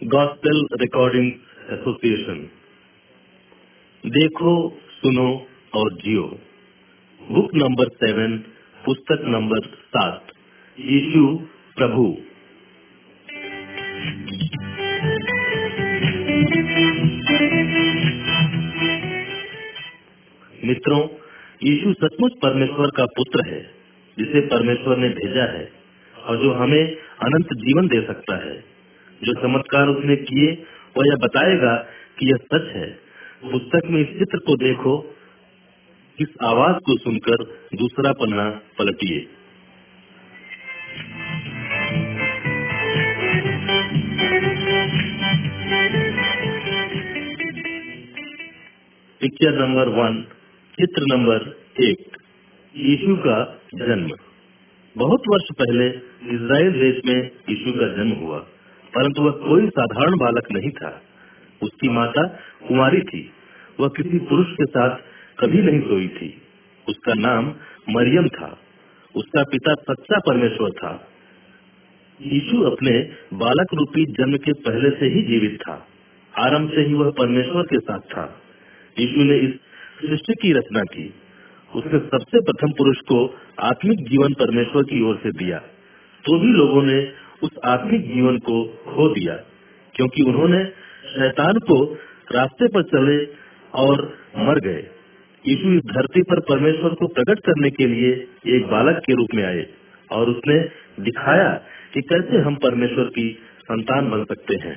Gospel recording association. देखो, सुनो और जियो। बुक नंबर 7, पुस्तक नंबर 7, यीशु प्रभु। मित्रों, यीशु सचमुच परमेश्वर का पुत्र है, जिसे परमेश्वर ने भेजा है और जो हमें अनंत जीवन दे सकता है। जो चमत्कार उसने किए वह यह बताएगा कि यह सच है। पुस्तक में इस चित्र को देखो, इस आवाज को सुनकर दूसरा पन्ना पलटिए। पिक्चर नंबर 1, चित्र नंबर 1, यीशु का जन्म। बहुत वर्ष पहले इज़राइल देश में यीशु का जन्म हुआ, परंतु वह कोई साधारण बालक नहीं था। उसकी माता कुंवारी थी। वह किसी पुरुष के साथ कभी नहीं सोई थी। उसका नाम मरियम था। उसका पिता सच्चा परमेश्वर था। यीशु अपने बालक रूपी जन्म के पहले से ही जीवित था। आरंभ से ही वह परमेश्वर के साथ था। यीशु ने इस सृष्टि की रचना की। उसने सबसे प्रथम पुरुष को आत्मिक जीवन परमेश्वर की ओर से दिया। तो भी लोगों ने उस आत्मिक जीवन को खो दिया, क्योंकि उन्होंने शैतान को रास्ते पर चले और मर गए। यीशु इस धरती पर परमेश्वर को प्रकट करने के लिए एक बालक के रूप में आए और उसने दिखाया कि कैसे हम परमेश्वर की संतान बन सकते हैं।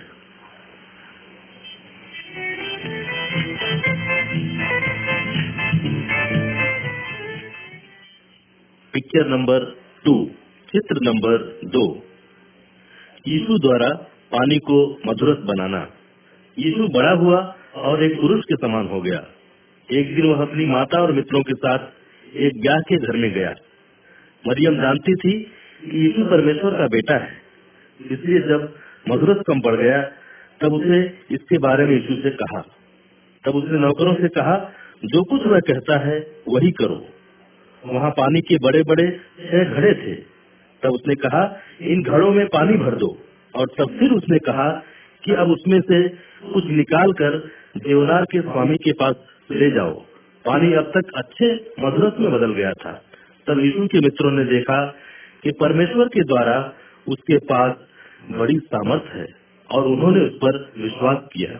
पिक्चर नंबर 2, चित्र नंबर 2, यीशु द्वारा पानी को मधुरस बनाना। यीशु बड़ा हुआ और एक पुरुष के समान हो गया। एक दिन वह अपनी माता और मित्रों के साथ एक ब्याह के घर में गया। मरियम जानती थी कि यीशु परमेश्वर का बेटा है, इसलिए जब मधुरस कम पड़ गया तब उसे इसके बारे में यीशु से कहा। तब उसने नौकरों से कहा, जो कुछ वह कहता है वही करो। वहाँ पानी के बड़े बड़े 6 घड़े थे। तब उसने कहा, इन घड़ों में पानी भर दो। और तब फिर उसने कहा कि अब उसमें से कुछ निकाल कर देवदार के स्वामी के पास ले जाओ। पानी अब तक अच्छे मधुरस में बदल गया था। तब यीशु के मित्रों ने देखा कि परमेश्वर के द्वारा उसके पास बड़ी सामर्थ है और उन्होंने उस पर विश्वास किया।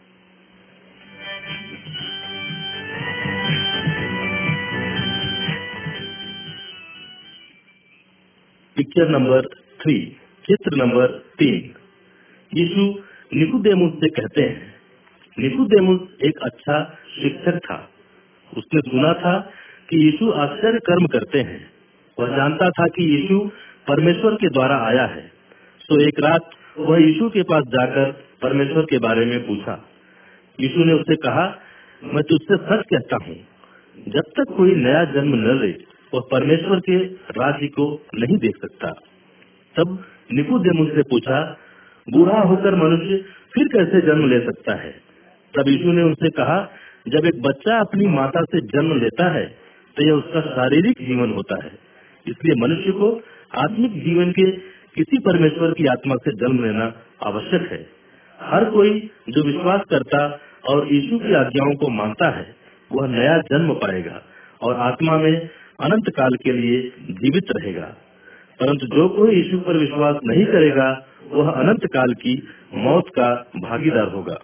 पिक्चर नंबर 3, चित्र नंबर 3, यीशु निकोदेमुस से कहते हैं। निकोदेमुस एक अच्छा शिक्षक था। उसने सुना था कि यीशु आश्चर्य कर्म करते हैं। वह जानता था कि यीशु परमेश्वर के द्वारा आया है। तो एक रात वह यीशु के पास जाकर परमेश्वर के बारे में पूछा। यीशु ने उससे कहा, मैं तुझसे सच कहता हूँ, जब तक कोई नया जन्म न ले वह परमेश्वर के राज्य को नहीं देख सकता। तब निकोदेमुस से पूछा, बूढ़ा होकर मनुष्य फिर कैसे जन्म ले सकता है? तब यीशु ने उनसे कहा, जब एक बच्चा अपनी माता से जन्म लेता है तो यह उसका शारीरिक जीवन होता है। इसलिए मनुष्य को आत्मिक जीवन के किसी परमेश्वर की आत्मा से जन्म लेना आवश्यक है। हर कोई जो विश्वास करता और यीशु की आज्ञाओं को मानता है वह नया जन्म पाएगा और आत्मा में अनंत काल के लिए जीवित रहेगा। परंतु जो कोई यीशु पर विश्वास नहीं करेगा वह अनंत काल की मौत का भागीदार होगा।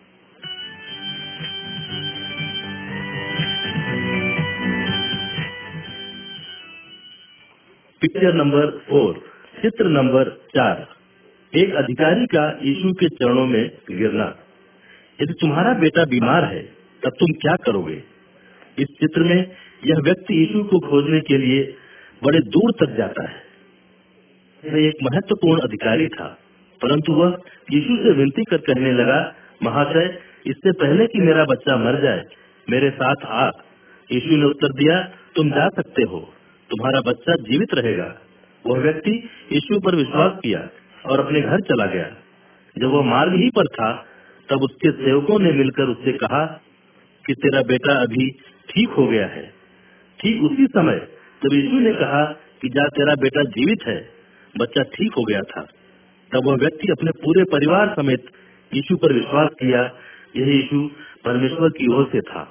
पिक्चर नंबर 4, चित्र नंबर 4, एक अधिकारी का यीशु के चरणों में गिरना। यदि तुम्हारा बेटा बीमार है तब तुम क्या करोगे? इस चित्र में यह व्यक्ति यीशु को खोजने के लिए बड़े दूर तक जाता है। वह एक महत्वपूर्ण अधिकारी था, परंतु वह यीशु से विनती कर कहने लगा, महाशय, इससे पहले कि मेरा बच्चा मर जाए मेरे साथ आ। यीशु ने उत्तर दिया, तुम जा सकते हो, तुम्हारा बच्चा जीवित रहेगा। वह व्यक्ति यीशु पर विश्वास किया और अपने घर चला गया। जब वह मार्ग ही पर था तब उसके सेवकों ने मिलकर उससे कहा कि तेरा बेटा अभी ठीक हो गया है। ठीक उसी समय तब यीशु ने कहा कि जा, तेरा बेटा जीवित है। बच्चा ठीक हो गया था। तब वह व्यक्ति अपने पूरे परिवार समेत यीशु पर विश्वास किया। यह यीशु परमेश्वर की ओर से था।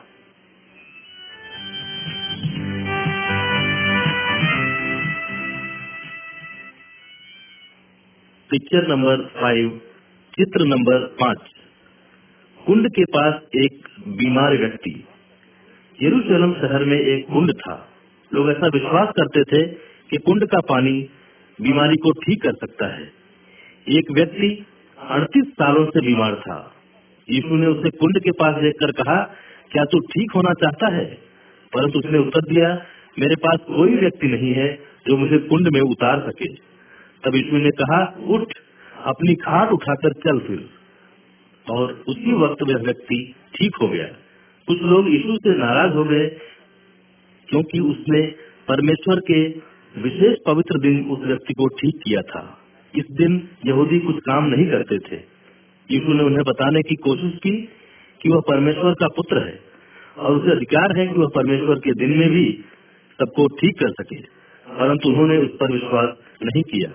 पिक्चर नंबर 5, चित्र नंबर 5। कुंड के पास एक बीमार व्यक्ति। यरूशलेम शहर में एक कुंड था। लोग ऐसा विश्वास करते थे कि कुंड का पानी बीमारी को ठीक कर सकता है। एक व्यक्ति 38 सालों से बीमार था। यीशु ने उसे कुंड के पास देखकर कहा, क्या तू ठीक होना चाहता है? परंतु उसने उत्तर दिया, मेरे पास कोई व्यक्ति नहीं है जो मुझे कुंड में उतार सके। तब यीशु ने कहा, उठ, अपनी खाट उठाकर चल फिर। और उसी वक्त वह व्यक्ति ठीक हो गया। कुछ लोग यीशु से नाराज हो गए क्योंकि उसने परमेश्वर के विशेष पवित्र दिन उस व्यक्ति को ठीक किया था। इस दिन यहूदी कुछ काम नहीं करते थे। यीशु ने उन्हें बताने की कोशिश की कि वह परमेश्वर का पुत्र है और उसे अधिकार है कि वह परमेश्वर के दिन में भी सबको ठीक कर सके, परंतु उन्होंने उस पर विश्वास नहीं किया।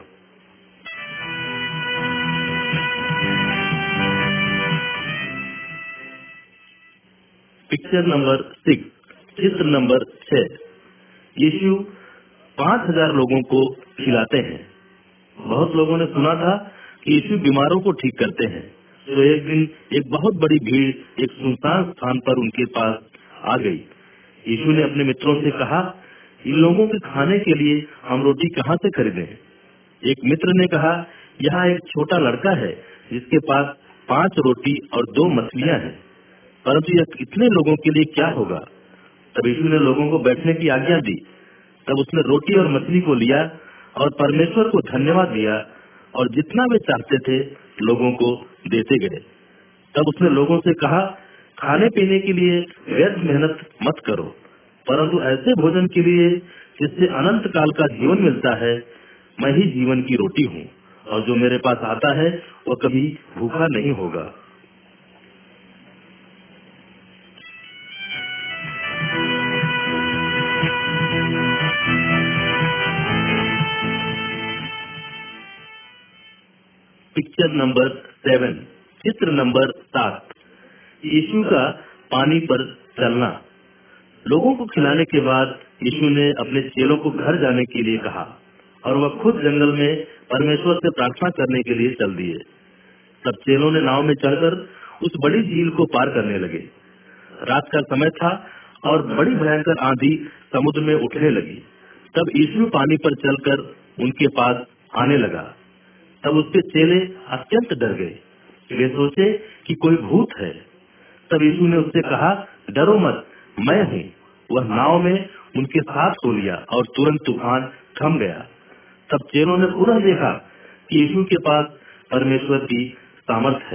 पिक्चर नंबर 6, चित्र नंबर 6। यीशु 5000 लोगों को खिलाते हैं। बहुत लोगों ने सुना था कि यीशु बीमारों को ठीक करते हैं, तो एक दिन एक बहुत बड़ी भीड़ एक सुनसान स्थान पर उनके पास आ गई। यीशु ने अपने मित्रों से कहा, इन लोगों के खाने के लिए हम रोटी कहाँ से खरीदें? एक मित्र ने कहा, यहाँ एक छोटा लड़का है जिसके पास 5 रोटी और 2 मछलियाँ हैं, परंतु यह इतने लोगों के लिए क्या होगा? तब यीशु ने लोगों को बैठने की आज्ञा दी। तब उसने रोटी और मछली को लिया और परमेश्वर को धन्यवाद दिया और जितना वे चाहते थे लोगों को देते गए। तब उसने लोगों से कहा, खाने पीने के लिए व्यर्थ मेहनत मत करो, परंतु ऐसे भोजन के लिए जिससे अनंत काल का जीवन मिलता है। मैं ही जीवन की रोटी हूँ और जो मेरे पास आता है वह कभी भूखा नहीं होगा। पिक्चर नंबर 7, चित्र नंबर 7। यीशु का पानी पर चलना। लोगों को खिलाने के बाद यीशु ने अपने चेलों को घर जाने के लिए कहा और वह खुद जंगल में परमेश्वर से प्रार्थना करने के लिए चल दिए। तब चेलों ने नाव में चढ़कर उस बड़ी झील को पार करने लगे। रात का समय था और बड़ी भयंकर आंधी समुद्र में उठने लगी। तब यीशु पानी पर चलकर उनके पास आने लगा। तब उसके चेले अत्यंत डर गए। वे सोचे कि कोई भूत है। तब यीशु ने उससे कहा, डरो मत, मैं हूँ। वह नाव में उनके साथ सो लिया और तुरंत तूफान थम गया। तब चेलों ने पुनः देखा कि यीशु के पास परमेश्वर की सामर्थ है।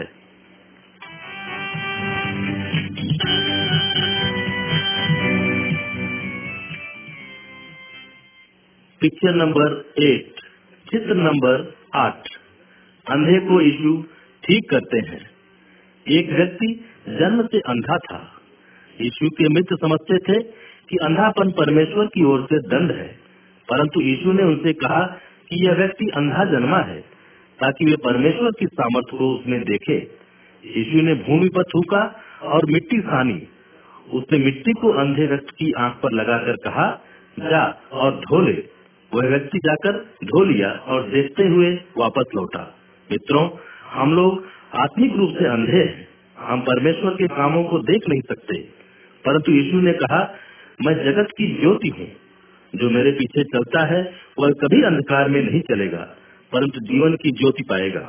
पिक्चर नंबर 8, चित्र नंबर 8। अंधे को यीशु ठीक करते हैं। एक व्यक्ति जन्म से अंधा था। यीशु के मित्र समझते थे कि अंधापन परमेश्वर की ओर से दंड है, परंतु यीशु ने उनसे कहा कि यह व्यक्ति अंधा जन्मा है ताकि वे परमेश्वर की सामर्थ्य को उसमें देखे। यीशु ने भूमि पर थूका और मिट्टी सानी। उसने मिट्टी को अंधे व्यक्ति की आंख पर लगाकर कहा, जा और धो ले। वह व्यक्ति जाकर धो लिया और देखते हुए वापस लौटा। मित्रों, हम लोग आत्मिक रूप से अंधे हैं। हम परमेश्वर के कामों को देख नहीं सकते, परंतु यीशु ने कहा, मैं जगत की ज्योति हूँ। जो मेरे पीछे चलता है वह कभी अंधकार में नहीं चलेगा, परंतु जीवन की ज्योति पाएगा।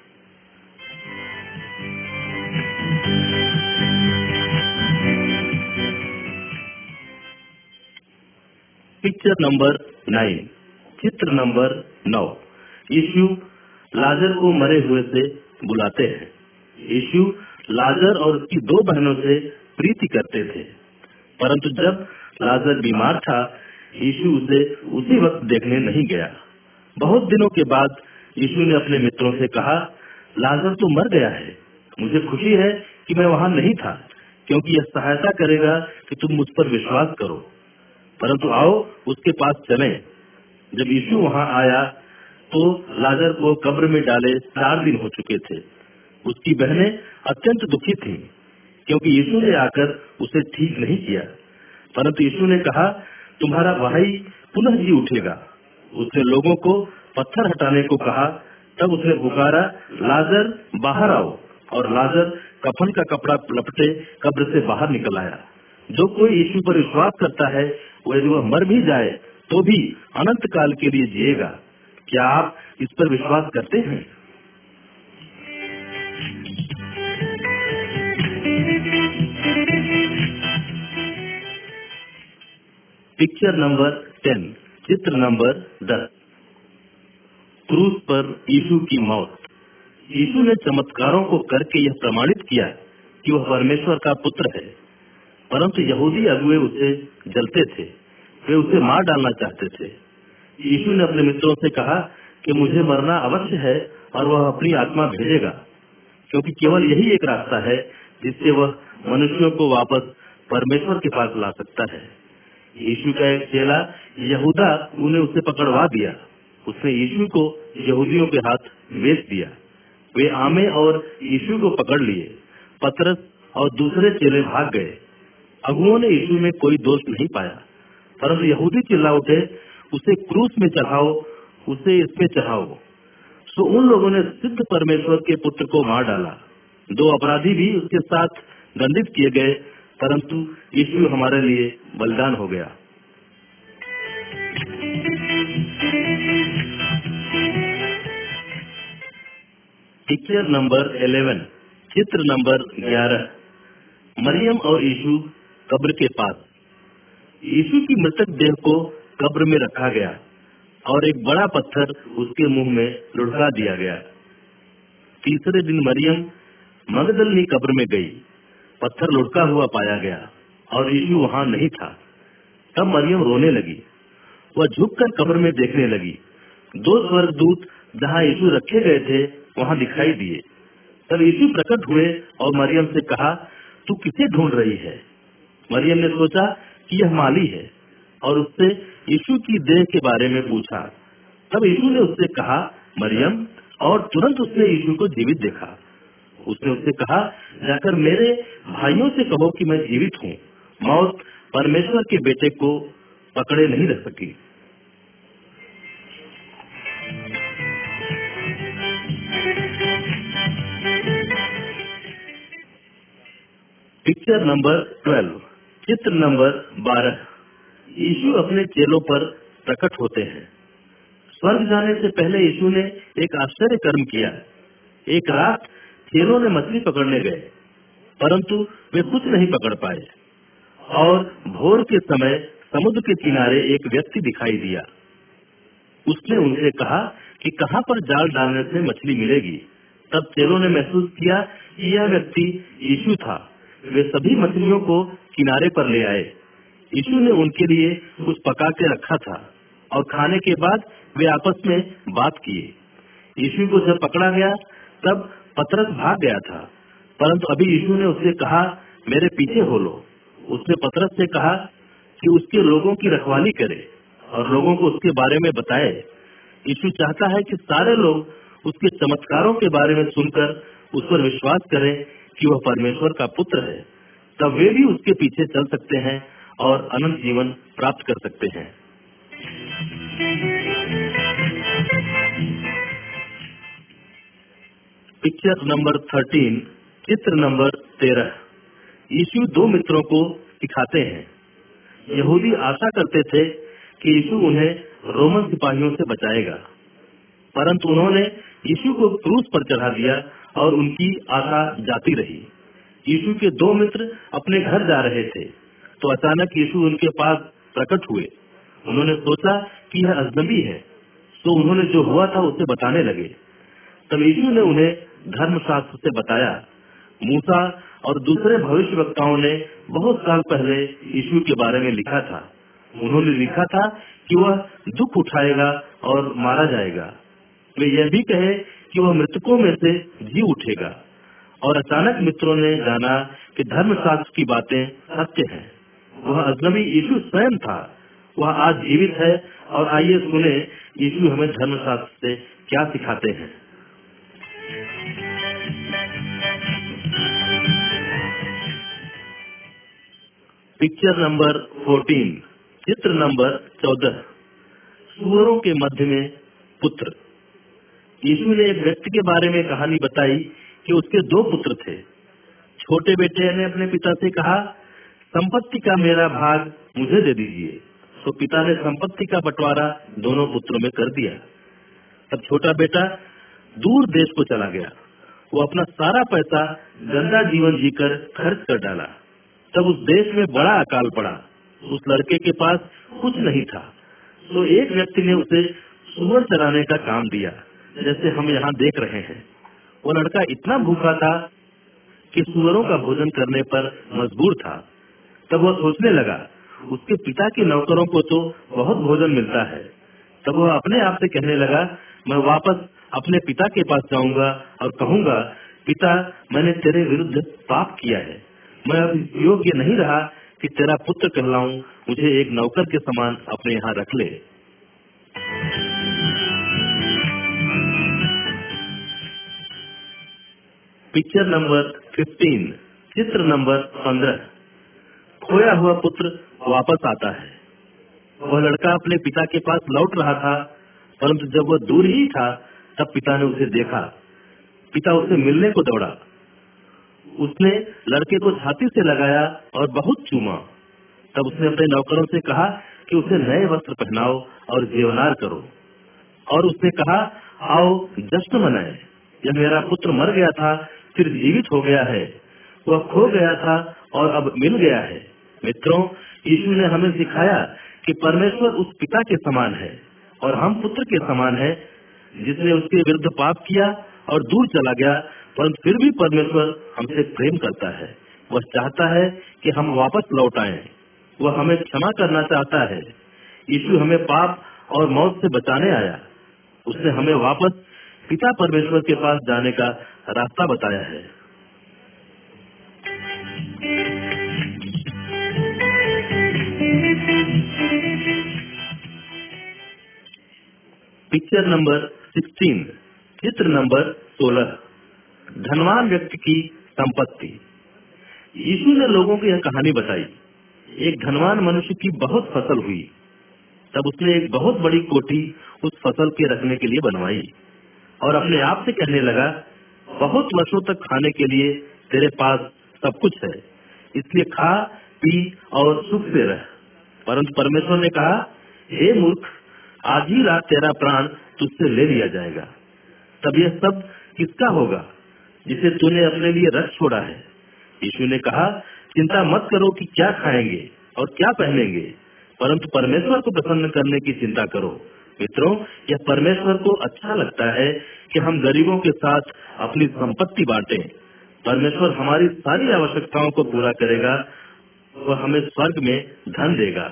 पिक्चर नंबर 9, चित्र नंबर 9। यीशु लाजर को मरे हुए से बुलाते हैं। यीशु लाजर और उसकी 2 बहनों से प्रीति करते थे, परंतु जब लाजर बीमार था यीशु उसे उसी वक्त देखने नहीं गया। बहुत दिनों के बाद यीशु ने अपने मित्रों से कहा, लाजर तो मर गया है। मुझे खुशी है कि मैं वहाँ नहीं था, क्योंकि यह सहायता करेगा कि तुम मुझ पर विश्वास करो। परंतु आओ उसके पास चलें। जब यीशु वहाँ आया तो लाजर को कब्र में डाले 4 दिन हो चुके थे। उसकी बहनें अत्यंत दुखी थीं, क्योंकि यीशु ने आकर उसे ठीक नहीं किया। परंतु यीशु ने कहा, तुम्हारा भाई पुनः जी उठेगा। उसने लोगों को पत्थर हटाने को कहा। तब उसने पुकारा, लाजर बाहर आओ। और लाजर कफन का कपड़ा लपटे कब्र से बाहर निकल आया। जो कोई यीशु पर विश्वास करता है, यदि वह मर भी जाए तो भी अनंत काल के लिए जिएगा। क्या आप इस पर विश्वास करते हैं? पिक्चर नंबर 10, चित्र नंबर 10। क्रूस पर यीशु की मौत। यीशु ने चमत्कारों को करके यह प्रमाणित किया कि वह परमेश्वर का पुत्र है। परंतु यहूदी अगुए उसे जलते थे, वे उसे मार डालना चाहते थे। यीशु ने अपने मित्रों से कहा कि मुझे मरना अवश्य है और वह अपनी आत्मा भेजेगा, क्योंकि केवल यही एक रास्ता है जिससे वह मनुष्यों को वापस परमेश्वर के पास ला सकता है। यीशु का एक चेला यहूदा उन्हें उसे पकड़वा दिया। उसने यीशु को यहूदियों के हाथ बेच दिया। वे आमे और यीशु को पकड़ लिए। पतरस और दूसरे चेले भाग गए। अगुओं ने यीशु में कोई दोष नहीं पाया, परंतु यहूदी चिल्ला उठे, उसे क्रूस में चढ़ाओ, उसे इस पे चढ़ाओ। सो उन लोगों ने सिद्ध परमेश्वर के पुत्र को मार डाला। 2 अपराधी भी उसके साथ दंडित किए गए, परंतु यीशु हमारे लिए बलिदान हो गया। पिक्चर नंबर 11, चित्र नंबर 11। मरियम और यीशु कब्र के पास। यीशु की मृतक देह को कब्र में रखा गया और एक बड़ा पत्थर उसके मुंह में लुढ़का दिया गया। तीसरे दिन मरियम मगदलनी कब्र में गई। पत्थर लुढ़का हुआ पाया गया और यीशु वहाँ नहीं था। तब मरियम रोने लगी। वह झुककर कब्र में देखने लगी। 2 स्वर्गदूत जहाँ यीशु रखे गए थे वहाँ दिखाई दिए। तब यीशु प्रकट हुए और मरियम से कहा, तू किसे ढूंढ रही है? मरियम ने सोचा कि यह माली है और उससे यीशु की देह के बारे में पूछा। तब यीशु ने उससे कहा, मरियम, और तुरंत उसने यीशु को जीवित देखा। उसने उससे कहा, जाकर मेरे भाइयों से कहो कि मैं जीवित हूँ। मौत परमेश्वर के बेटे को पकड़े नहीं रह सकी। पिक्चर नंबर 12, चित्र नंबर 12। यीशु अपने चेलों पर प्रकट होते हैं। स्वर्ग जाने से पहले यीशु ने एक आश्चर्य कर्म किया। एक रात चेलों ने मछली पकड़ने गए, परंतु वे कुछ नहीं पकड़ पाए। और भोर के समय समुद्र के किनारे एक व्यक्ति दिखाई दिया। उसने उनसे कहा कि कहाँ पर जाल डालने से मछली मिलेगी। तब चेलों ने महसूस किया कि यह व्यक्ति यीशु था। वे सभी मछलियों को किनारे पर ले आए। यीशु ने उनके लिए कुछ पका के रखा था और खाने के बाद वे आपस में बात किए। यीशु को जब पकड़ा गया तब पतरस भाग गया था, परंतु अभी यीशु ने उससे कहा, मेरे पीछे हो लो। उसने पतरस से कहा कि उसके लोगों की रखवाली करे और लोगों को उसके बारे में बताए। यीशु चाहता है कि सारे लोग उसके चमत्कारों के बारे में सुनकर उस पर विश्वास करें कि वह परमेश्वर का पुत्र है। तब वे भी उसके पीछे चल सकते हैं और अनंत जीवन प्राप्त कर सकते हैं। पिक्चर नंबर 13, चित्र नंबर 13। यीशु 2 मित्रों को सिखाते हैं। यहूदी आशा करते थे कि यीशु उन्हें रोमन सिपाहियों से बचाएगा, परंतु उन्होंने यीशु को क्रूस पर चढ़ा दिया और उनकी आशा जाती रही। यीशु के 2 मित्र अपने घर जा रहे थे तो अचानक यीशु उनके पास प्रकट हुए। उन्होंने सोचा कि यह अजनबी है, तो उन्होंने जो हुआ था उसे बताने लगे। तब यीशु ने उन्हें धर्मशास्त्र से बताया। मूसा और दूसरे भविष्यवक्ताओं ने बहुत साल पहले यीशु के बारे में लिखा था। उन्होंने लिखा था कि वह दुख उठाएगा और मारा जाएगा। वे यह भी कहे कि वह मृतकों में से जी उठेगा। और अचानक मित्रों ने जाना कि धर्मशास्त्र की बातें सत्य हैं। वह अजनबी यीशु स्वयं था वह आज जीवित है और आइए सुने यीशु हमें धर्मशास्त्र से क्या सिखाते हैं। पिक्चर नंबर 14, चित्र नंबर 14, सूअरों के मध्य में पुत्र। यीशु ने एक व्यक्ति के बारे में कहानी बताई कि उसके 2 पुत्र थे। छोटे बेटे ने अपने पिता से कहा, संपत्ति का मेरा भाग मुझे दे दीजिए। तो पिता ने संपत्ति का बंटवारा दोनों पुत्रों में कर दिया। तब छोटा बेटा दूर देश को चला गया। वो अपना सारा पैसा गंदा जीवन जीकर खर्च कर डाला। तब उस देश में बड़ा अकाल पड़ा। उस लड़के के पास कुछ नहीं था, तो एक व्यक्ति ने उसे सूअर चराने का काम दिया, जैसे हम यहाँ देख रहे हैं। वो लड़का इतना भूखा था कि सूअरों का भोजन करने पर मजबूर था। तब वह सोचने लगा, उसके पिता के नौकरों को तो बहुत भोजन मिलता है। तब वह अपने आप से कहने लगा, मैं वापस अपने पिता के पास जाऊंगा और कहूंगा, पिता, मैंने तेरे विरुद्ध पाप किया है। मैं अब इस योग्य नहीं रहा कि तेरा पुत्र कहलाऊं। मुझे एक नौकर के समान अपने यहाँ रख ले। पिक्चर नंबर 15, चित्र नंबर 15, खोया हुआ पुत्र वापस आता है। वह लड़का अपने पिता के पास लौट रहा था, परंतु जब वह दूर ही था तब पिता ने उसे देखा। पिता उसे मिलने को दौड़ा। उसने लड़के को छाती से लगाया और बहुत चूमा। तब उसने अपने नौकरों से कहा कि उसे नए वस्त्र पहनाओ और जेवनार करो। और उसने कहा, आओ जश्न मनाएं। यह मेरा पुत्र मर गया था, फिर जीवित हो गया है। वह खो गया था और अब मिल गया है। मित्रों, यीशु ने हमें सिखाया कि परमेश्वर उस पिता के समान है और हम पुत्र के समान हैं, जिसने उसके विरुद्ध पाप किया और दूर चला गया, परंतु फिर भी परमेश्वर हमसे प्रेम करता है। वह चाहता है कि हम वापस लौट आएं। वह हमें क्षमा करना चाहता है। यीशु हमें पाप और मौत से बचाने आया। उसने हमें वापस पिता परमेश्वर के पास जाने का रास्ता बताया है। पिक्चर नंबर 16, चित्र नंबर 16, धनवान व्यक्ति की संपत्ति। यीशु ने लोगों को यह कहानी बताई। एक धनवान मनुष्य की बहुत फसल हुई। तब उसने एक बहुत बड़ी कोठी उस फसल के रखने के लिए बनवाई और अपने आप से कहने लगा, बहुत वर्षों तक खाने के लिए तेरे पास सब कुछ है, इसलिए खा पी और सुख से रह। परंतु परमेश्वर ने कहा, हे मूर्ख, आज ही रात तेरा प्राण तुझसे ले लिया जाएगा। तब यह सब किसका होगा जिसे तूने अपने लिए रख छोड़ा है? यीशु ने कहा, चिंता मत करो कि क्या खाएंगे और क्या पहनेंगे, परंतु परमेश्वर को प्रसन्न करने की चिंता करो। मित्रों, यह परमेश्वर को अच्छा लगता है कि हम गरीबों के साथ अपनी संपत्ति बांटें। परमेश्वर हमारी सारी आवश्यकताओं को पूरा करेगा। वह हमें स्वर्ग में धन देगा।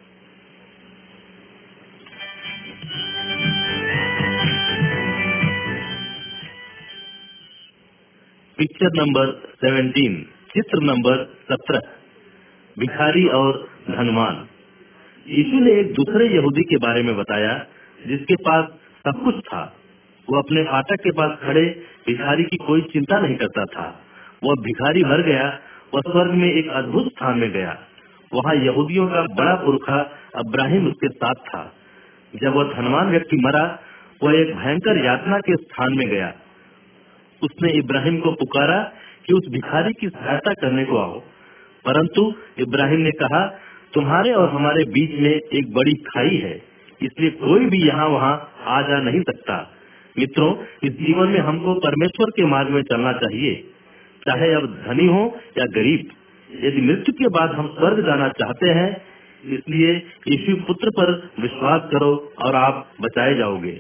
पिक्चर नंबर 17, चित्र नंबर 17, भिखारी और धनवान। यीशु ने एक दूसरे यहूदी के बारे में बताया जिसके पास सब कुछ था। वो अपने फाटक के पास खड़े भिखारी की कोई चिंता नहीं करता था। वह भिखारी मर गया, वह स्वर्ग में एक अद्भुत स्थान में गया। वहाँ यहूदियों का बड़ा पुरखा अब्राहिम उसके साथ था। जब वह धनवान व्यक्ति मरा, वह एक भयंकर यातना के स्थान में गया। उसने इब्राहिम को पुकारा कि उस भिखारी की सहायता करने को आओ, परंतु इब्राहिम ने कहा, तुम्हारे और हमारे बीच में एक बड़ी खाई है, इसलिए कोई भी यहाँ वहाँ आ जा नहीं सकता। मित्रों, इस जीवन में हमको परमेश्वर के मार्ग में चलना चाहिए, चाहे अब धनी हो या गरीब। यदि मृत्यु के बाद हम स्वर्ग जाना चाहते हैं, इसलिए यीशु पुत्र पर विश्वास करो और आप बचाए जाओगे।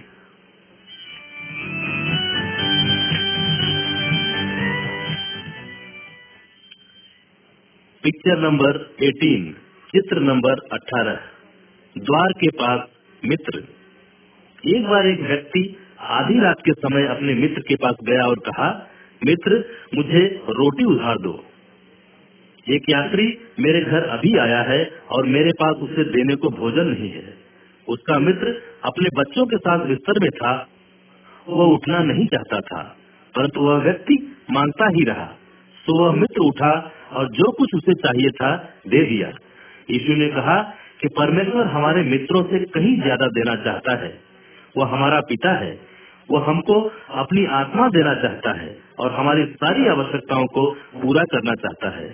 पिक्चर नंबर 18, चित्र नंबर 18, द्वार के पास मित्र। एक बार एक व्यक्ति आधी रात के समय अपने मित्र के पास गया और कहा, मित्र, मुझे रोटी उधार दो। एक यात्री मेरे घर अभी आया है और मेरे पास उसे देने को भोजन नहीं है। उसका मित्र अपने बच्चों के साथ बिस्तर में था। वह उठना नहीं चाहता था, परंतु वह व्यक्ति मांगता ही रहा। तो वह मित्र उठा और जो कुछ उसे चाहिए था दे दिया। यीशु ने कहा कि परमेश्वर हमारे मित्रों से कहीं ज्यादा देना चाहता है। वह हमारा पिता है। वह हमको अपनी आत्मा देना चाहता है और हमारी सारी आवश्यकताओं को पूरा करना चाहता है।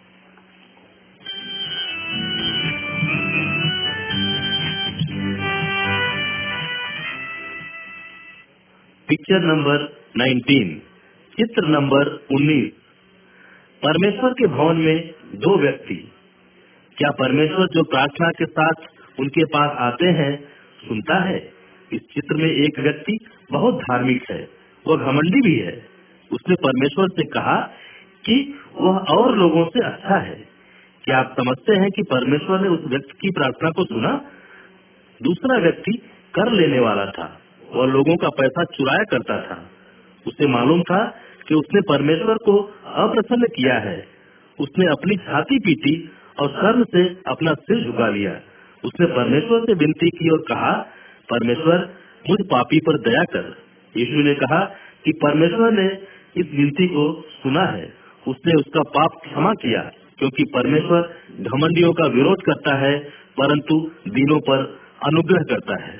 पिक्चर नंबर 19, चित्र नंबर 19। परमेश्वर के भवन में दो व्यक्ति। क्या परमेश्वर जो प्रार्थना के साथ उनके पास आते हैं सुनता है? इस चित्र में एक व्यक्ति बहुत धार्मिक है, वह घमंडी भी है। उसने परमेश्वर से कहा कि वह और लोगों से अच्छा है। क्या आप समझते हैं कि परमेश्वर ने उस व्यक्ति की प्रार्थना को सुना? दूसरा व्यक्ति कर लेने वाला था। वह लोगों का पैसा चुराया करता था। उसे मालूम था कि उसने परमेश्वर को अप्रसन्न किया है। उसने अपनी छाती पीटी और शर्म से अपना सिर झुका लिया। उसने परमेश्वर से विनती की और कहा, परमेश्वर मुझ पापी पर दया कर। यीशु ने कहा कि परमेश्वर ने इस विनती को सुना है। उसने उसका पाप क्षमा किया, क्योंकि परमेश्वर घमंडियों का विरोध करता है परंतु दीनों पर अनुग्रह करता है।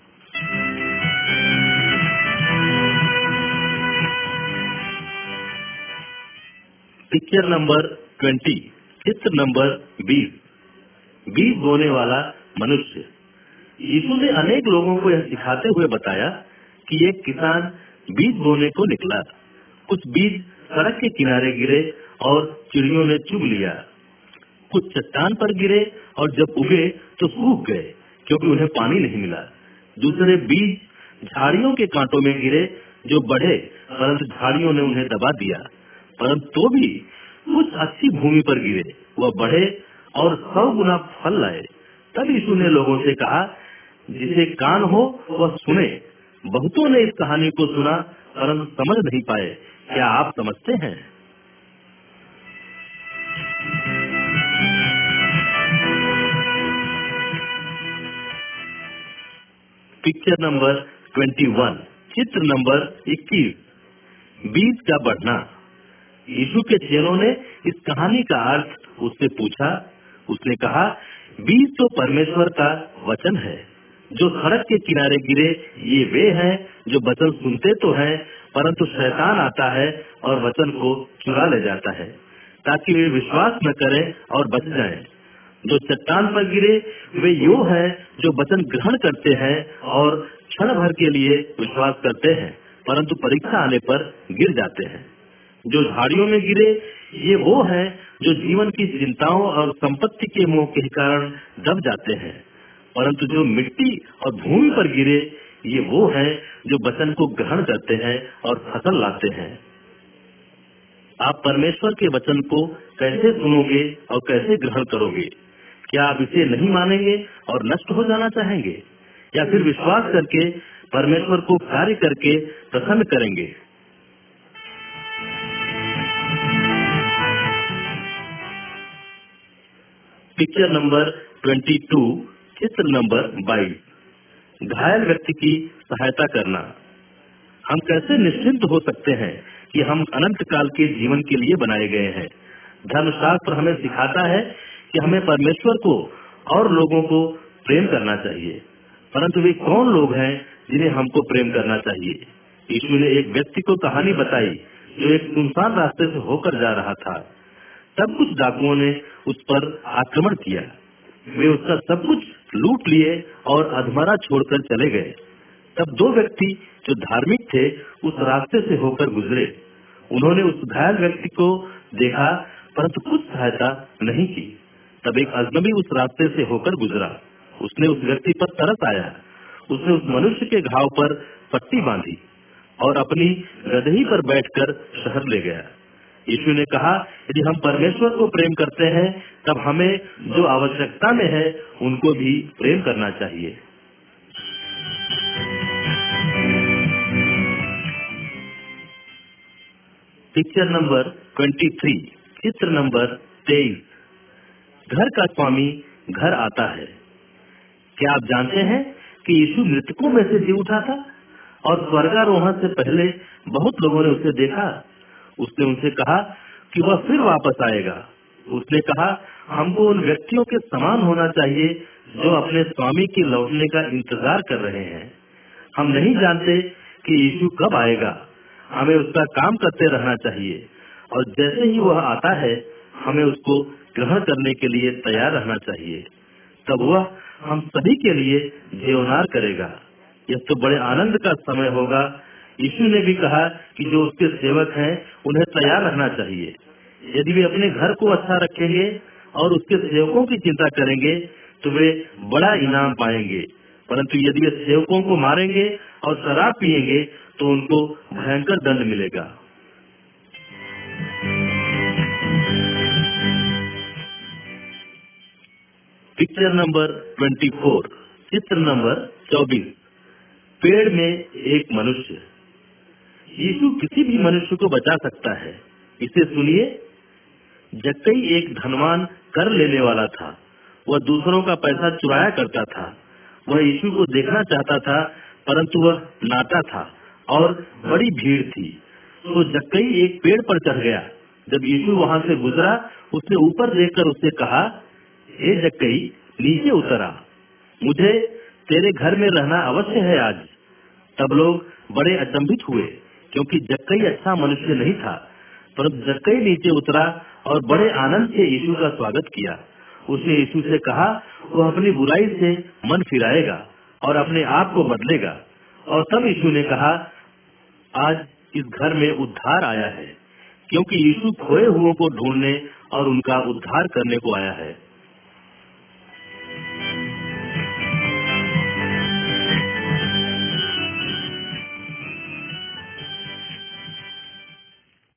पिक्चर नंबर 20, चित्र नंबर 20। बीज बोने वाला मनुष्य। यीशु ने अनेक लोगों को यह सिखाते हुए बताया कि एक किसान बीज बोने को निकला। कुछ बीज सड़क के किनारे गिरे और चिड़ियों ने चुग लिया। कुछ चट्टान पर गिरे और जब उगे तो सूख गए, क्योंकि उन्हें पानी नहीं मिला। दूसरे बीज झाड़ियों के कांटों में गिरे, जो बढ़े, परंतु झाड़ियों ने उन्हें दबा दिया। परंतु तो भी कुछ अच्छी भूमि पर गिरे, वह बढ़े और 100 गुना फल लाए। तब यीशु ने लोगों से कहा, जिसे कान हो वह सुने। बहुतों ने इस कहानी को सुना परंतु समझ नहीं पाए। क्या आप समझते हैं? पिक्चर नंबर 21, चित्र नंबर 21। बीज का बढ़ना। यीशु के चेलों ने इस कहानी का अर्थ उससे पूछा। उसने कहा, बीज तो परमेश्वर का वचन है। जो सड़क के किनारे गिरे, ये वे हैं जो वचन सुनते तो हैं, परंतु शैतान आता है और वचन को चुरा ले जाता है, ताकि वे विश्वास न करें और बच जाएं। जो चट्टान पर गिरे, वे यो हैं जो वचन ग्रहण करते हैं और क्षण भर के लिए विश्वास करते हैं, परंतु परीक्षा आने पर गिर जाते हैं। जो झाड़ियों में गिरे, ये वो हैं जो जीवन की चिंताओं और संपत्ति के मोह के कारण दब जाते हैं। परंतु जो मिट्टी और भूमि पर गिरे, ये वो हैं जो वचन को ग्रहण करते हैं और फसल लाते हैं। आप परमेश्वर के वचन को कैसे सुनोगे और कैसे ग्रहण करोगे? क्या आप इसे नहीं मानेंगे और नष्ट हो जाना चाहेंगे, या फिर विश्वास करके परमेश्वर को कार्य करके प्रसन्न करेंगे? पिक्चर नंबर 22, चित्र नंबर 22। घायल व्यक्ति की सहायता करना। हम कैसे निश्चिंत हो सकते हैं कि हम अनंत काल के जीवन के लिए बनाए गए हैं? धर्मशास्त्र हमें सिखाता है कि हमें परमेश्वर को और लोगों को प्रेम करना चाहिए, परंतु वे कौन लोग हैं जिन्हें हमको प्रेम करना चाहिए? यीशु ने एक व्यक्ति को कहानी बताई जो एक सुनसान रास्ते से होकर जा रहा था। तब कुछ डाकुओं ने उस पर आक्रमण किया। वे उसका सब कुछ लूट लिए और अधमरा छोड़कर चले गए। तब दो व्यक्ति जो धार्मिक थे उस रास्ते से होकर गुजरे। उन्होंने उस घायल व्यक्ति को देखा, परंतु कुछ सहायता नहीं की। तब एक अजनबी उस रास्ते से होकर गुजरा। उसने उस व्यक्ति पर तरस आया। उसने उस मनुष्य के घाव पर पट्टी बांधी और अपनी गदही पर बैठकर शहर ले गया। यीशु ने कहा, यदि हम परमेश्वर को प्रेम करते हैं, तब हमें जो आवश्यकता में है उनको भी प्रेम करना चाहिए। पिक्चर नंबर 23, चित्र नंबर 23 घर का स्वामी घर आता है। क्या आप जानते हैं कि यीशु मृतकों में से जी उठा था और स्वर्गारोहण से पहले बहुत लोगों ने उसे देखा। उसने उनसे कहा कि वह फिर वापस आएगा। उसने कहा, हमको उन व्यक्तियों के समान होना चाहिए जो अपने स्वामी के लौटने का इंतजार कर रहे हैं। हम नहीं जानते कि यीशु कब आएगा। हमें उसका काम करते रहना चाहिए और जैसे ही वह आता है हमें उसको ग्रहण करने के लिए तैयार रहना चाहिए। तब वह हम सभी के लिए जीवनार करेगा। यह तो बड़े आनंद का समय होगा। यीशु ने भी कहा कि जो उसके सेवक हैं उन्हें तैयार रहना चाहिए। यदि वे अपने घर को अच्छा रखेंगे और उसके सेवकों की चिंता करेंगे तो वे बड़ा इनाम पाएंगे। परंतु यदि वे सेवकों को मारेंगे और शराब पिएंगे तो उनको भयंकर दंड मिलेगा। पिक्चर नंबर 24, चित्र नंबर 24, पेड़ में एक मनुष्य। यीशु किसी भी मनुष्य को बचा सकता है। इसे सुनिए। जक्कई एक धनवान कर लेने वाला था। वह दूसरों का पैसा चुराया करता था। वह यीशु को देखना चाहता था, परंतु वह नाटा था और बड़ी भीड़ थी। तो जक्कई एक पेड़ पर चढ़ गया। जब यीशु वहाँ से गुजरा, उसने ऊपर देखकर उससे कहा, हे जक्कई, नीचे उतर आ, मुझे तेरे घर में रहना अवश्य है आज। तब लोग बड़े अचंभित हुए, क्योंकि जक्कई अच्छा मनुष्य नहीं था। परंतु जक्कई नीचे उतरा और बड़े आनंद से यीशु का स्वागत किया। उसने यीशु से कहा, वह अपनी बुराई से मन फिराएगा और अपने आप को बदलेगा। और तब यीशु ने कहा, आज इस घर में उद्धार आया है, क्योंकि यीशु खोए हुओं को ढूंढने और उनका उद्धार करने को आया है।